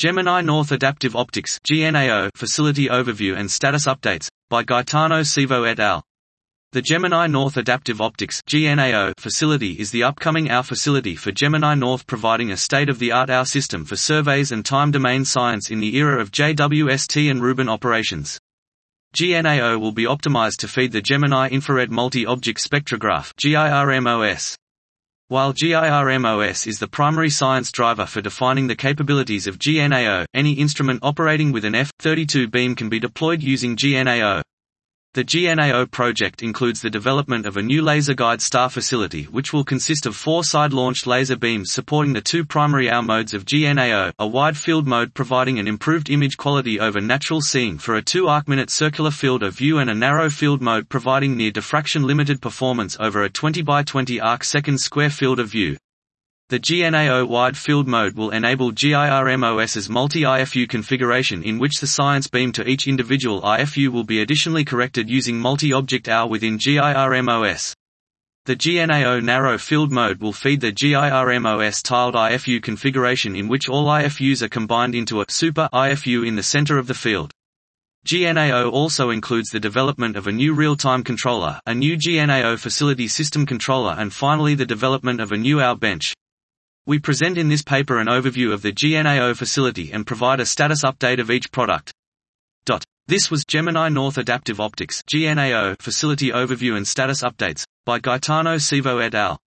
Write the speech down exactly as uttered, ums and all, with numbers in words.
Gemini North Adaptive Optics (G N A O) Facility Overview and Status Updates, by Gaetano Sivo et al. The Gemini North Adaptive Optics (G N A O) facility is the upcoming O W facility for Gemini North, providing a state-of-the-art O W system for surveys and time domain science in the era of J W S T and Rubin operations. G N A O will be optimized to feed the Gemini Infrared Multi-Object Spectrograph (G I R M O S). While G I R M O S is the primary science driver for defining the capabilities of G N A O, any instrument operating with an F thirty-two beam can be deployed using G N A O. The G N A O project includes the development of a new laser guide star facility which will consist of four side-launched laser beams supporting the two primary O W modes of G N A O, a wide field mode providing an improved image quality over natural seeing for a two arcminute circular field of view, and a narrow field mode providing near diffraction limited performance over a twenty by twenty arc-second square field of view. The G N A O wide field mode will enable G I R M O S's multi-I F U configuration, in which the science beam to each individual I F U will be additionally corrected using multi-object O W within G I R M O S. The G N A O narrow field mode will feed the G I R M O S tiled I F U configuration, in which all I F Us are combined into a super I F U in the center of the field. G N A O also includes the development of a new real-time controller, a new G N A O facility system controller, and finally the development of a new O W bench. We present in this paper an overview of the G N A O facility and provide a status update of each product. This was Gemini North Adaptive Optics (G N A O) Facility Overview and Status Updates, by Gaetano Sivo et al.